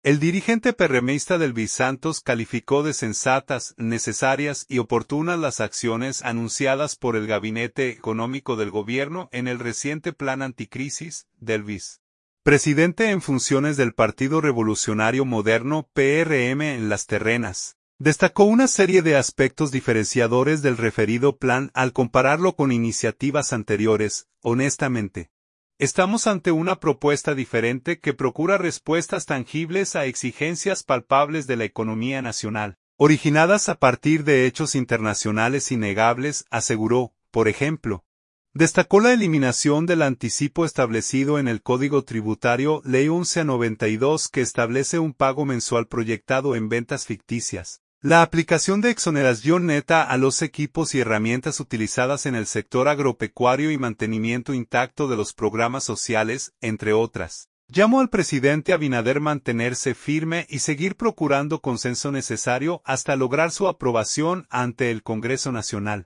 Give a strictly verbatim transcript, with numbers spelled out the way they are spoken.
El dirigente PRMista del Bisantos calificó de sensatas, necesarias y oportunas las acciones anunciadas por el Gabinete Económico del Gobierno en el reciente Plan Anticrisis del vice presidente en funciones del Partido Revolucionario Moderno P R M en Las Terrenas. Destacó una serie de aspectos diferenciadores del referido plan al compararlo con iniciativas anteriores. Honestamente, estamos ante una propuesta diferente que procura respuestas tangibles a exigencias palpables de la economía nacional, originadas a partir de hechos internacionales innegables, aseguró, por ejemplo. Destacó la eliminación del anticipo establecido en el Código Tributario Ley once a noventa y dos que establece un pago mensual proyectado en ventas ficticias. La aplicación de exoneración neta a los equipos y herramientas utilizadas en el sector agropecuario y mantenimiento intacto de los programas sociales, entre otras. Llamó al presidente Abinader mantenerse firme y seguir procurando consenso necesario hasta lograr su aprobación ante el Congreso Nacional.